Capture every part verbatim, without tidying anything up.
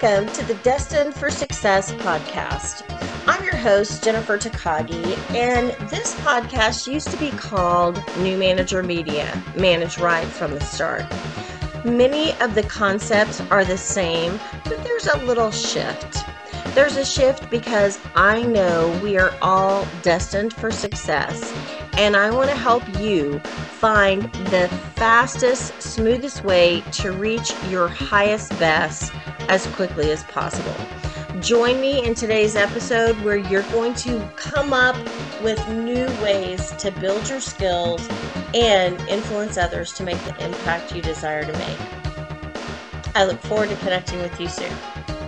Welcome to the Destined for Success podcast. I'm your host, Jennifer Takagi, and this podcast used to be called New Manager Media, Manage Right from the Start. Many of the concepts are the same, but there's a little shift. There's a shift because I know we are all destined for success, and I want to help you find the fastest, smoothest way to reach your highest best as quickly as possible. Join me in today's episode where you're going to come up with new ways to build your skills and influence others to make the impact you desire to make. I look forward to connecting with you soon.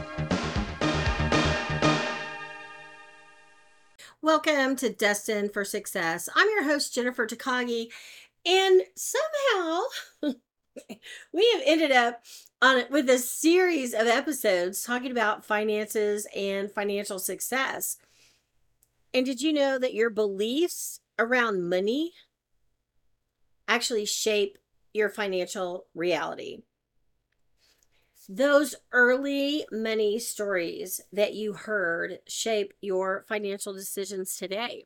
Welcome to Destined for Success. I'm your host, Jennifer Takagi, and somehow we have ended up on it with a series of episodes talking about finances and financial success. And did you know that your beliefs around money actually shape your financial reality? Those early money stories that you heard shape your financial decisions today.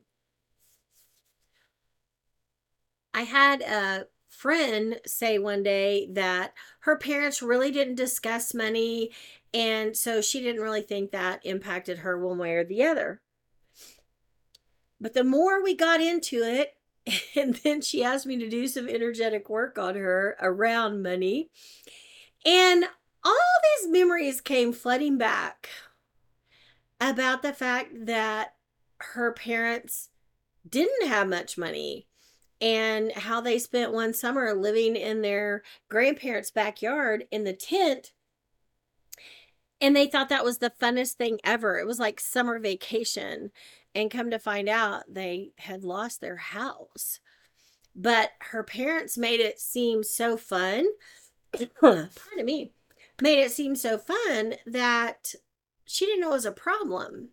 I had a friend say one day that her parents really didn't discuss money, and so she didn't really think that impacted her one way or the other. But the more we got into it, and then she asked me to do some energetic work on her around money, and all these memories came flooding back about the fact that her parents didn't have much money and how they spent one summer living in their grandparents' backyard in the tent. And they thought that was the funnest thing ever. It was like summer vacation. And come to find out, they had lost their house. But her parents made it seem so fun. Pardon me. Made it seem so fun that she didn't know it was a problem.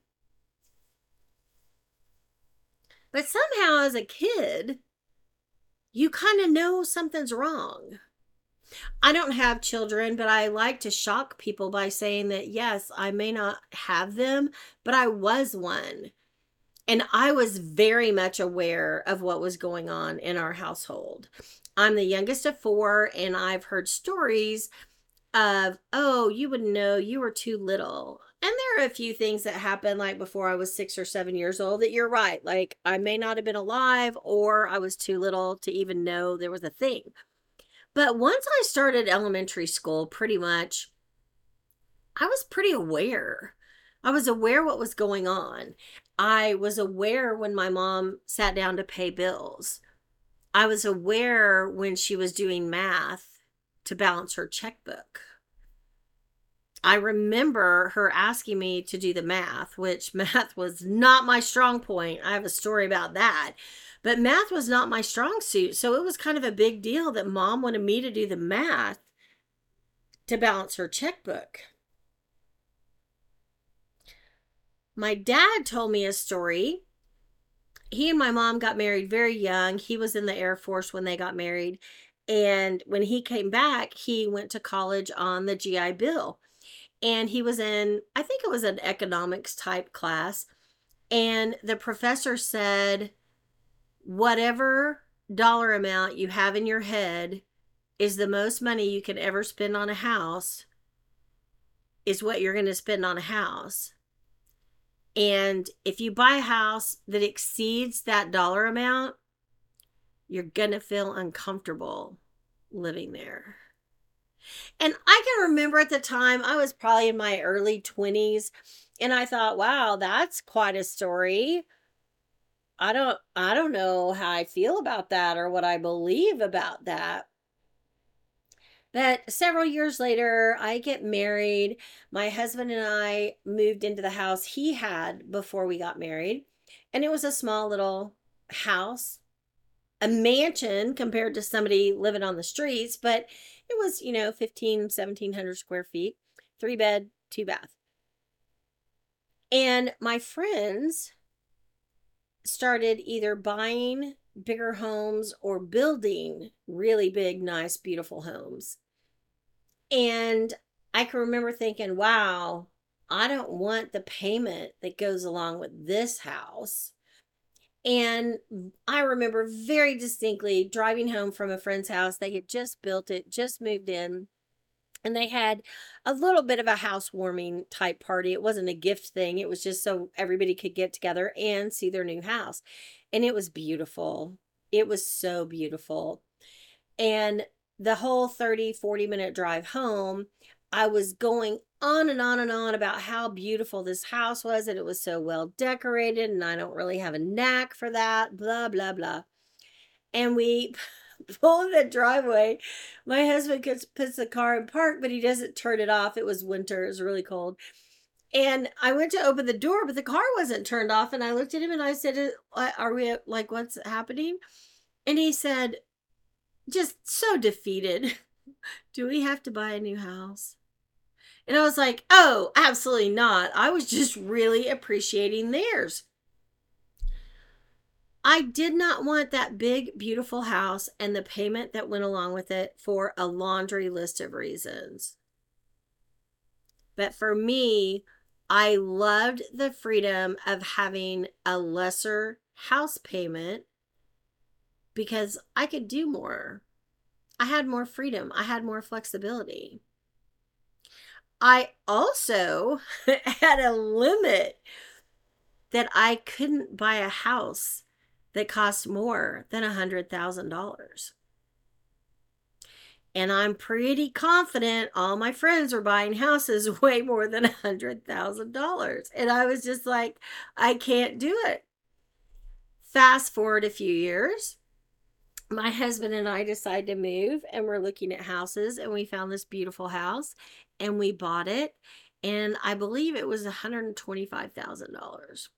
But somehow as a kid, you kind of know something's wrong. I don't have children, but I like to shock people by saying that, yes, I may not have them, but I was one. And I was very much aware of what was going on in our household. I'm the youngest of four, and I've heard stories of, oh, you wouldn't know, you were too little. And there are a few things that happened like before I was six or seven years old that you're right. Like I may not have been alive, or I was too little to even know there was a thing. But once I started elementary school, pretty much, I was pretty aware. I was aware what was going on. I was aware when my mom sat down to pay bills. I was aware when she was doing math to balance her checkbook. I remember her asking me to do the math, which math was not my strong point. I have a story about that. But math was not my strong suit. So it was kind of a big deal that mom wanted me to do the math to balance her checkbook. My dad told me a story. He and my mom got married very young. He was in the Air Force when they got married. And when he came back, he went to college on the G I Bill. And he was in, I think it was an economics type class. And the professor said, whatever dollar amount you have in your head is the most money you can ever spend on a house is what you're going to spend on a house. And if you buy a house that exceeds that dollar amount, you're going to feel uncomfortable living there. And I can remember at the time, I was probably in my early twenties, and I thought, wow, that's quite a story. I don't, I don't know how I feel about that or what I believe about that. But several years later, I get married. My husband and I moved into the house he had before we got married. And it was a small little house, a mansion compared to somebody living on the streets, but it was, you know, fifteen, seventeen hundred square feet, three bed, two bath. And my friends started either buying bigger homes or building really big, nice, beautiful homes. And I can remember thinking, wow, I don't want the payment that goes along with this house. And I remember very distinctly driving home from a friend's house. They had just built it, just moved in, and they had a little bit of a housewarming type party. It wasn't a gift thing, it was just so everybody could get together and see their new house. And it was beautiful. It was so beautiful. And the whole thirty, forty minute drive home, I was going on and on and on about how beautiful this house was, and it was so well decorated, and I don't really have a knack for that, blah, blah, blah. And we pull in the driveway. My husband puts, puts the car in park, but he doesn't turn it off. It was winter, it was really cold. And I went to open the door, but the car wasn't turned off. And I looked at him and I said, are we like, what's happening? And he said, just so defeated, do we have to buy a new house? And I was like, oh, absolutely not. I was just really appreciating theirs. I did not want that big, beautiful house and the payment that went along with it for a laundry list of reasons. But for me, I loved the freedom of having a lesser house payment because I could do more. I had more freedom. I had more flexibility. I also had a limit that I couldn't buy a house that cost more than one hundred thousand dollars. And I'm pretty confident all my friends were buying houses way more than one hundred thousand dollars. And I was just like, I can't do it. Fast forward a few years, my husband and I decided to move, and we're looking at houses, and we found this beautiful house and we bought it. And I believe it was one hundred twenty-five thousand dollars.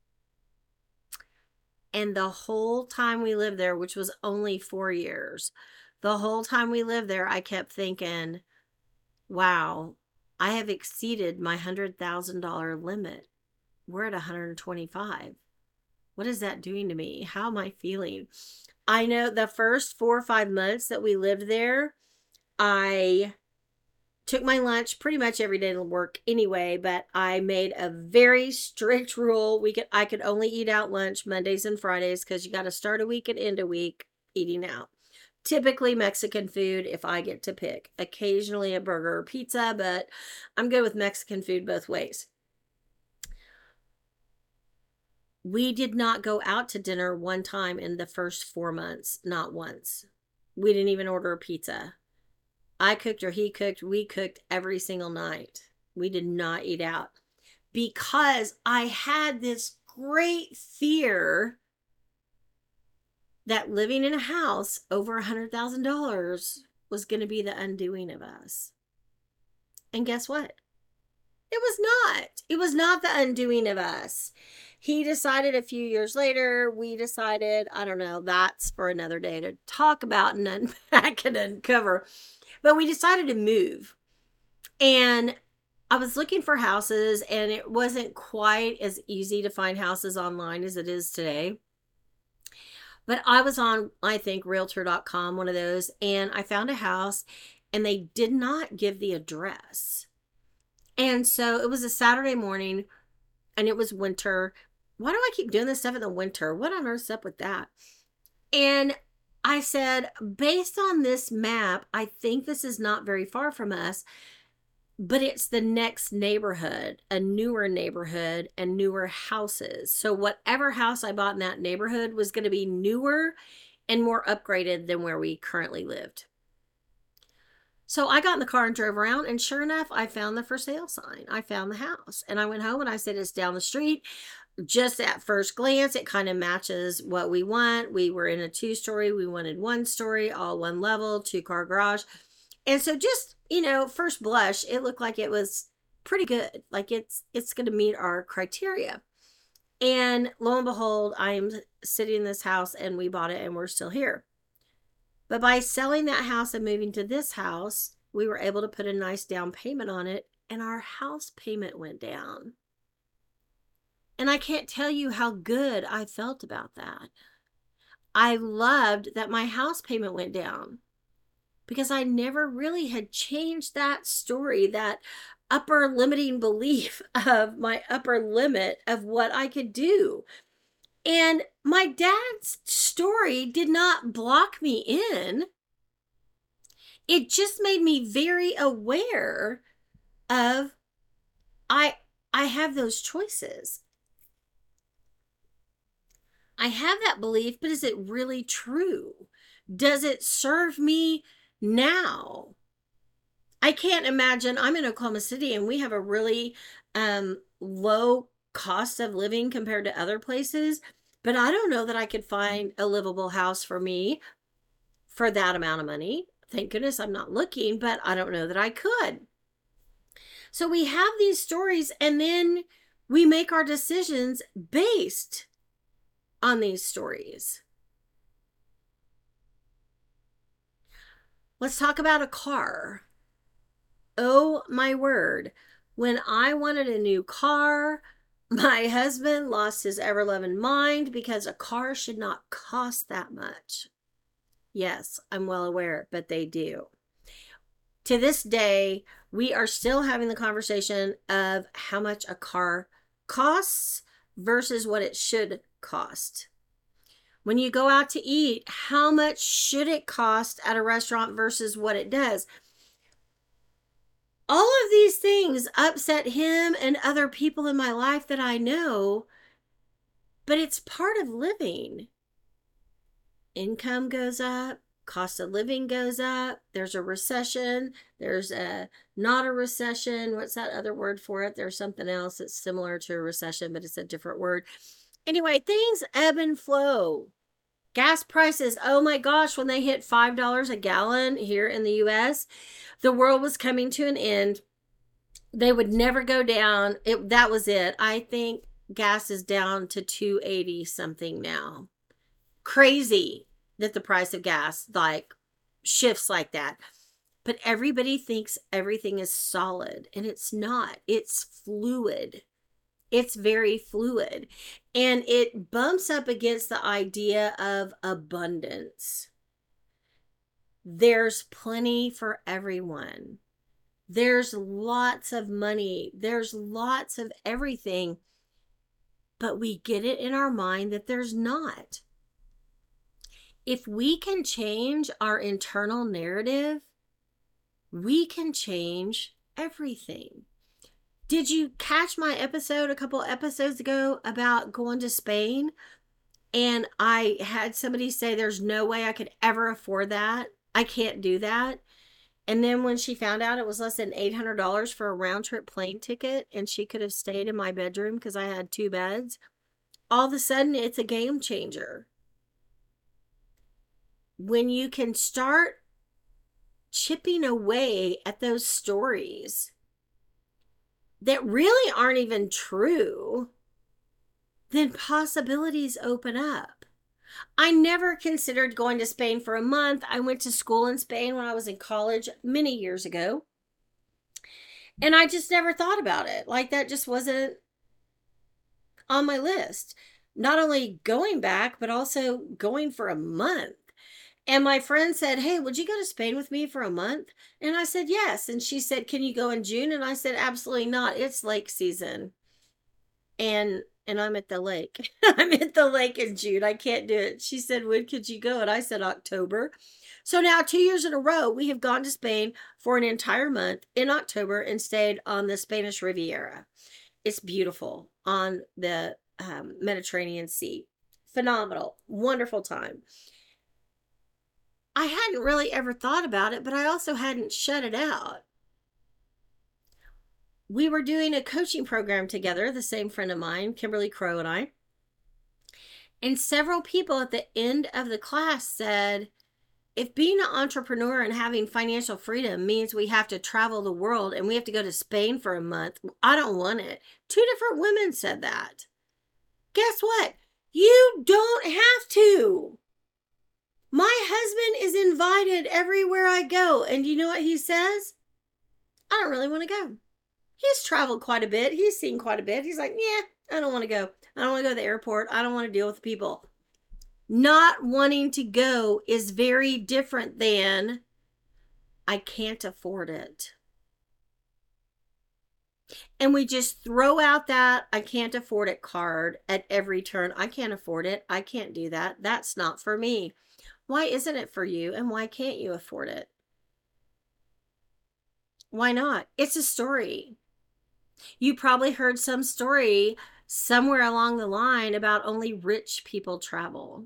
And the whole time we lived there, which was only four years, the whole time we lived there, I kept thinking, wow, I have exceeded my one hundred thousand dollars limit. We're at one hundred twenty-five. What is that doing to me? How am I feeling? I know the first four or five months that we lived there, I took my lunch pretty much every day to work anyway, but I made a very strict rule. We could I could only eat out lunch Mondays and Fridays because you got to start a week and end a week eating out. Typically Mexican food if I get to pick. Occasionally a burger or pizza, but I'm good with Mexican food both ways. We did not go out to dinner one time in the first four months. Not once. We didn't even order a pizza. I cooked or he cooked. We cooked every single night. We did not eat out because I had this great fear that living in a house over one hundred thousand dollars was going to be the undoing of us. And guess what? It was not. It was not the undoing of us. He decided a few years later, we decided, I don't know, that's for another day to talk about and unpack and uncover. But we decided to move. And I was looking for houses, and it wasn't quite as easy to find houses online as it is today. But I was on, I think, realtor dot com, one of those, and I found a house, and they did not give the address. And so it was a Saturday morning, and it was winter. Why do I keep doing this stuff in the winter? What on earth's up with that? And I said, based on this map, I think this is not very far from us, but it's the next neighborhood, a newer neighborhood and newer houses. So whatever house I bought in that neighborhood was going to be newer and more upgraded than where we currently lived. So I got in the car and drove around, and sure enough, I found the for sale sign. I found the house, and I went home and I said, it's down the street. Just at first glance, it kind of matches what we want. We were in a two-story. We wanted one story, all one level, two-car garage. And so just, you know, first blush, it looked like it was pretty good. Like it's it's going to meet our criteria. And lo and behold, I'm sitting in this house, and we bought it, and we're still here. But by selling that house and moving to this house, we were able to put a nice down payment on it, and our house payment went down. And I can't tell you how good I felt about that. I loved that my house payment went down because I never really had changed that story, that upper limiting belief of my upper limit of what I could do. And my dad's story did not block me in. It just made me very aware of I I have those choices. I have that belief, but is it really true? Does it serve me now? I can't imagine. I'm in Oklahoma City and we have a really um, low cost of living compared to other places, but I don't know that I could find a livable house for me for that amount of money. Thank goodness I'm not looking, but I don't know that I could. So we have these stories and then we make our decisions based on these stories. Let's talk about a car. Oh my word. When I wanted a new car, my husband lost his ever-loving mind because a car should not cost that much. Yes, I'm well aware, but they do. To this day, we are still having the conversation of how much a car costs versus what it should cost. When you go out to eat, how much should it cost at a restaurant versus what it does? All of these things upset him and other people in my life that I know, but it's part of living. Income goes up, cost of living goes up, there's a recession, there's a not a recession. What's that other word for it? There's something else that's similar to a recession, but it's a different word. Anyway, things ebb and flow. Gas prices, oh my gosh, when they hit five dollars a gallon here in the U S, the world was coming to an end. They would never go down. It, that was it. I think gas is down to two eighty something now. Crazy that the price of gas like shifts like that. But everybody thinks everything is solid, and it's not. It's fluid. It's very fluid, and it bumps up against the idea of abundance. There's plenty for everyone. There's lots of money. There's lots of everything, but we get it in our mind that there's not. If we can change our internal narrative, we can change everything. Did you catch my episode a couple episodes ago about going to Spain? And I had somebody say there's no way I could ever afford that. I can't do that. And then when she found out it was less than eight hundred dollars for a round trip plane ticket and she could have stayed in my bedroom because I had two beds, all of a sudden it's a game changer. When you can start chipping away at those stories that really aren't even true, then possibilities open up. I never considered going to Spain for a month. I went to school in Spain when I was in college many years ago. And I just never thought about it. Like that just wasn't on my list. Not only going back, but also going for a month. And my friend said, hey, would you go to Spain with me for a month? And I said, yes. And she said, can you go in June? And I said, absolutely not. It's lake season. And and I'm at the lake. I'm at the lake in June. I can't do it. She said, when could you go? And I said, October. So now two years in a row, we have gone to Spain for an entire month in October and stayed on the Spanish Riviera. It's beautiful on the um, Mediterranean Sea. Phenomenal. Wonderful time. I hadn't really ever thought about it, but I also hadn't shut it out. We were doing a coaching program together, the same friend of mine, Kimberly Crow and I. And several people at the end of the class said, if being an entrepreneur and having financial freedom means we have to travel the world and we have to go to Spain for a month, I don't want it. Two different women said that. Guess what? You don't have to. My husband is invited everywhere I go. And you know what he says? I don't really want to go. He's traveled quite a bit. He's seen quite a bit. He's like, yeah, I don't want to go. I don't want to go to the airport. I don't want to deal with people. Not wanting to go is very different than I can't afford it. And we just throw out that I can't afford it card at every turn. I can't afford it. I can't do that. That's not for me. Why isn't it for you? And why can't you afford it? Why not? It's a story. You probably heard some story somewhere along the line about only rich people travel.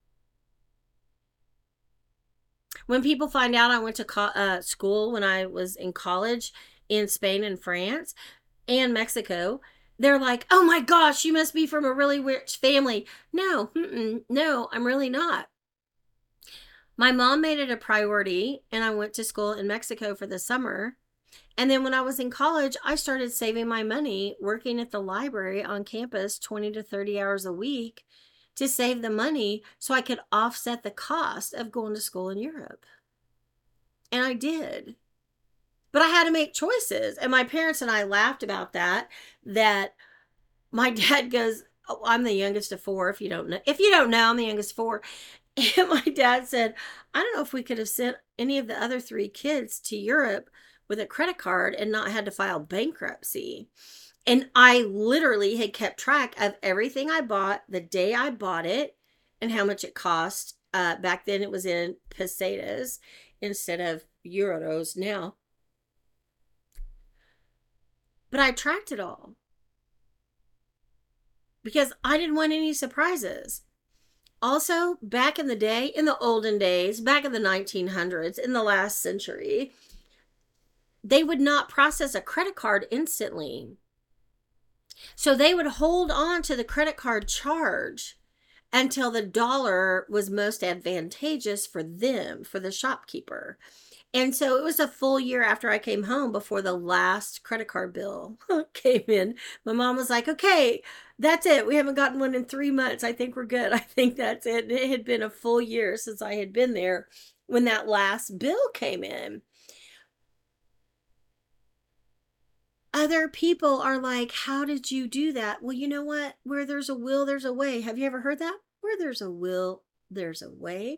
When people find out I went to co- uh, school when I was in college in Spain and France and Mexico, they're like, oh my gosh, you must be from a really rich family. No, no, I'm really not. My mom made it a priority, and I went to school in Mexico for the summer. And then when I was in college, I started saving my money working at the library on campus twenty to thirty hours a week to save the money so I could offset the cost of going to school in Europe. And I did. But I had to make choices. And my parents and I laughed about that, that my dad goes, oh, I'm the youngest of four, if you don't know. If you don't know, I'm the youngest of four. And my dad said, I don't know if we could have sent any of the other three kids to Europe with a credit card and not had to file bankruptcy. And I literally had kept track of everything I bought, the day I bought it, and how much it cost. Uh, back then it was in pesetas instead of euros now. But I tracked it all because I didn't want any surprises. Also, back in the day, in the olden days, back in the nineteen hundreds, in the last century, they would not process a credit card instantly. So they would hold on to the credit card charge until the dollar was most advantageous for them, for the shopkeeper. And so it was a full year after I came home before the last credit card bill came in. My mom was like, okay, that's it. We haven't gotten one in three months. I think we're good. I think that's it. And it had been a full year since I had been there when that last bill came in. Other people are like, how did you do that? Well, you know what? Where there's a will, there's a way. Have you ever heard that? Where there's a will, there's a way.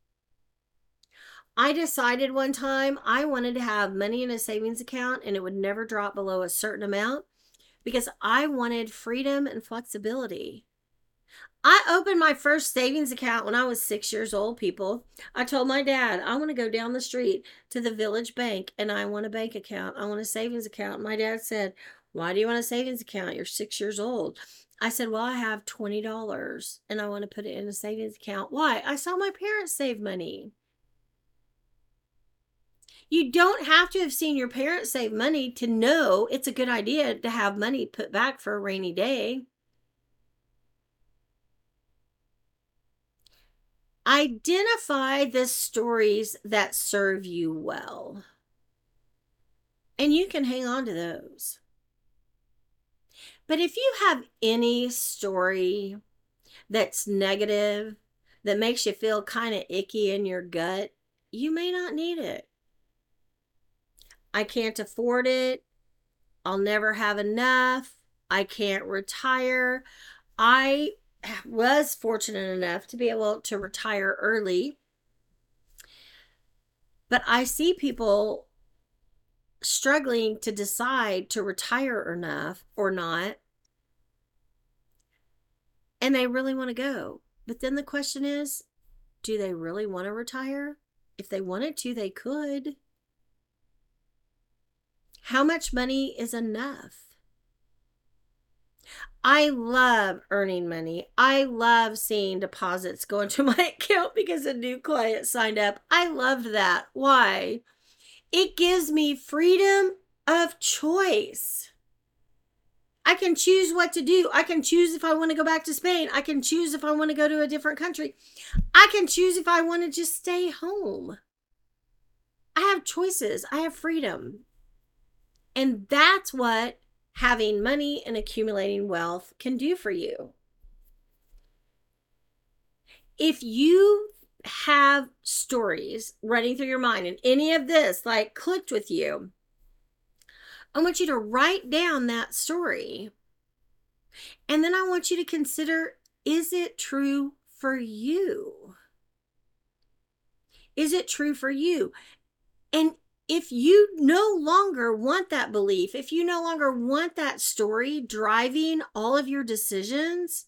I decided one time I wanted to have money in a savings account and it would never drop below a certain amount because I wanted freedom and flexibility. I opened my first savings account when I was six years old, people. I told my dad, I want to go down the street to the village bank and I want a bank account. I want a savings account. My dad said, why do you want a savings account? You're six years old. I said, well, I have twenty dollars and I want to put it in a savings account. Why? I saw my parents save money. You don't have to have seen your parents save money to know it's a good idea to have money put back for a rainy day. Identify the stories that serve you well. And you can hang on to those. But if you have any story that's negative, that makes you feel kind of icky in your gut, you may not need it. I can't afford it. I'll never have enough. I can't retire. I was fortunate enough to be able to retire early. But I see people struggling to decide to retire enough or not. And they really want to go. But then the question is, do they really want to retire? If they wanted to, they could. How much money is enough? I love earning money. I love seeing deposits go into my account because a new client signed up. I loved that. Why? It gives me freedom of choice. I can choose what to do. I can choose if I want to go back to Spain. I can choose if I want to go to a different country. I can choose if I want to just stay home. I have choices. I have freedom. And that's what having money and accumulating wealth can do for you. If you have stories running through your mind and any of this like clicked with you, I want you to write down that story. And then I want you to consider, is it true for you? Is it true for you? And if you no longer want that belief, if you no longer want that story driving all of your decisions,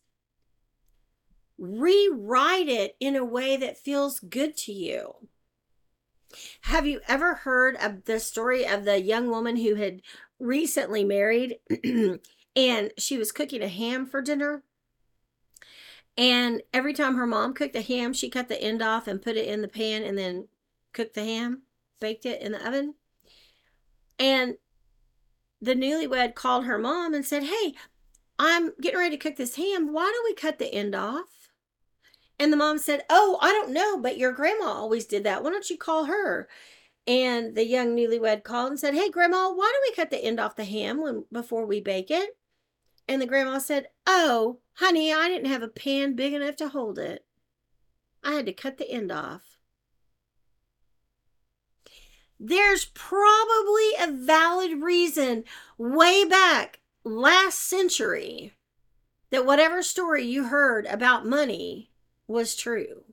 rewrite it in a way that feels good to you. Have you ever heard of the story of the young woman who had recently married and she was cooking a ham for dinner? And every time her mom cooked a ham, she cut the end off and put it in the pan and then cooked the ham, baked it in the oven. And the newlywed called her mom and said, hey, I'm getting ready to cook this ham. Why don't we cut the end off? And the mom said, oh, I don't know, but your grandma always did that. Why don't you call her? And the young newlywed called and said, hey, Grandma, why don't we cut the end off the ham when, before we bake it? And the grandma said, oh, honey, I didn't have a pan big enough to hold it. I had to cut the end off. There's probably a valid reason way back last century that whatever story you heard about money was true.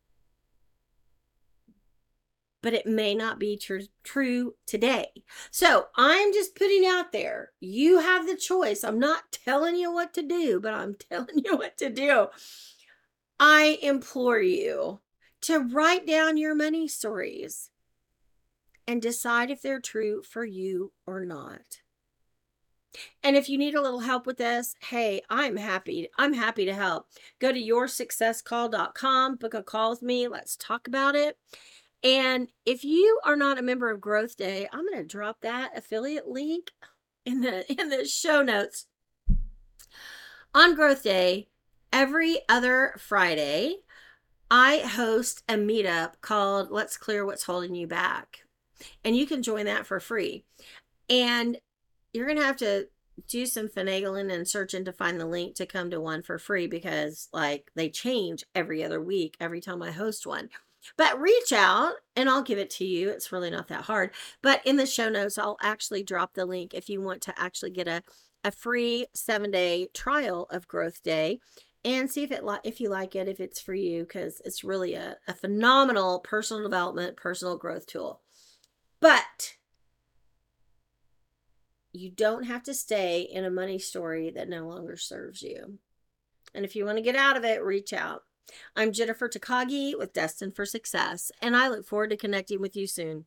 But it may not be tr- true today. So I'm just putting out there, you have the choice. I'm not telling you what to do, but I'm telling you what to do. I implore you to write down your money stories and decide if they're true for you or not. And if you need a little help with this, hey, I'm happy. I'm happy to help. Go to your success call dot com, book a call with me. Let's talk about it. And if you are not a member of Growth Day, I'm going to drop that affiliate link in the in the show notes. On Growth Day, every other Friday, I host a meetup called Let's Clear What's Holding You Back. And you can join that for free. And you're going to have to do some finagling and searching to find the link to come to one for free because like they change every other week, every time I host one. But reach out and I'll give it to you. It's really not that hard. But in the show notes, I'll actually drop the link if you want to actually get a, a free seven-day trial of Growth Day and see if it li- if you like it, if it's for you, because it's really a, a phenomenal personal development, personal growth tool. But you don't have to stay in a money story that no longer serves you. And if you want to get out of it, reach out. I'm Jennifer Takagi with Destined for Success, and I look forward to connecting with you soon.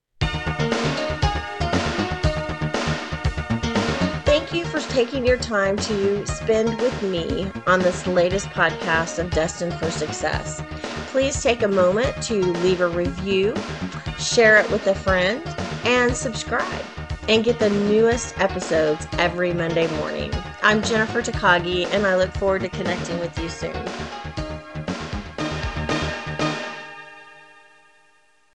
Thank you for taking your time to spend with me on this latest podcast of Destined for Success. Please take a moment to leave a review, share it with a friend, and subscribe, and get the newest episodes every Monday morning. I'm Jennifer Takagi, and I look forward to connecting with you soon.